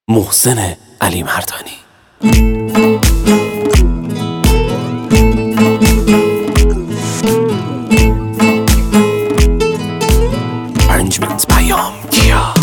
محسن علی مردانی. Arrangements پیام کیا.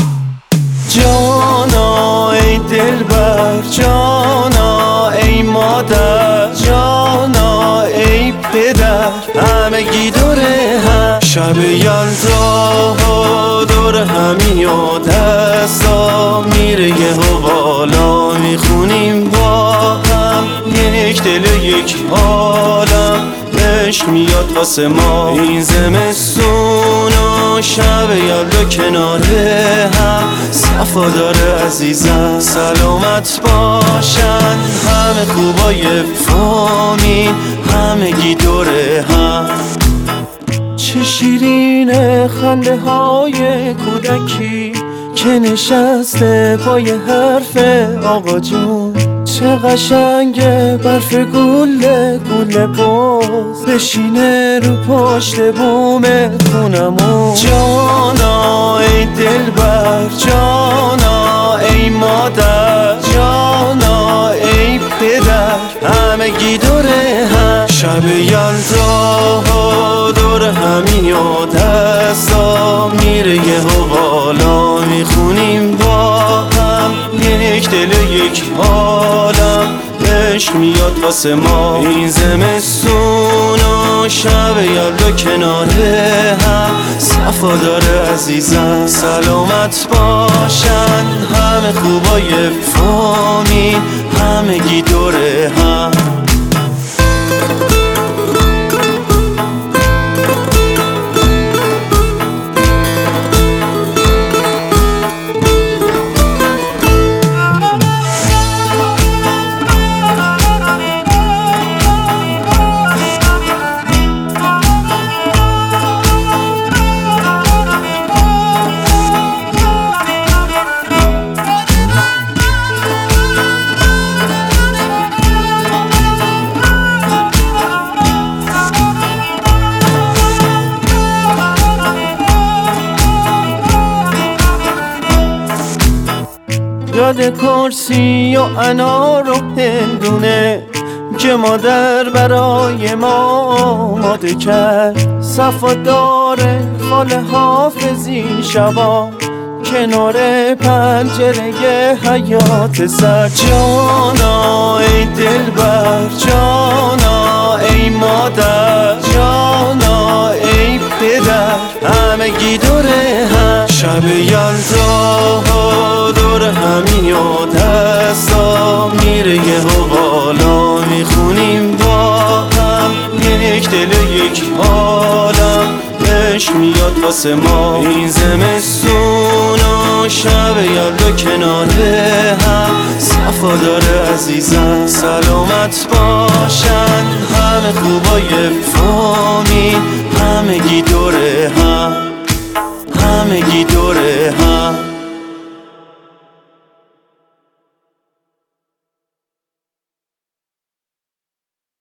جانا ای دلبر، جانا ای مادر، جانا ای پدر، همگی دوره هم شب یلدا دور همی و دستا میره یه و بالا میخونیم با هم یک دل یک عالم عشق میاد واسه ما این زمستون و شب یلدا کنار هم صفا داره عزیزم سلامت باشن همه خوبای فامیل همگی دوره هم چه شیرین خنده های کودکی که نشسته پای حرف آقا جون چه قشنگه برف گله گله باز بشینه رو پشت بوم خونمون جانا ای دلبر، جانا ای مادر، جانا ای پدر، همگی دوره هم شب یلدا دور همی و دستا میره یه و بالا میخونیم با هم یک دل یک عالم عشق میاد واسه ما این زمستون و شب یلدا کنار هم صفا داره عزیزم سلامت باشن همه خوبای فامیل همگی دوره هم یاد کرسی و انار و هندونه که مادر برای ما آماده کرد صفا داره خال حافظی شبا کنار پنجره حیات سر جانا ای دلبر، جانا ای مادر، جانا ای پدر، همگی دوره هم شب یلدا دور همی و دستا میره یه و بالا میخونیم با هم یک دل یک عالم عشق میاد واسه ما این زمستون و شب یلدا کنار هم صفا داره عزیزم سلامت باشن همه خوبای فامیل همگی دوره هم همگی دوره هم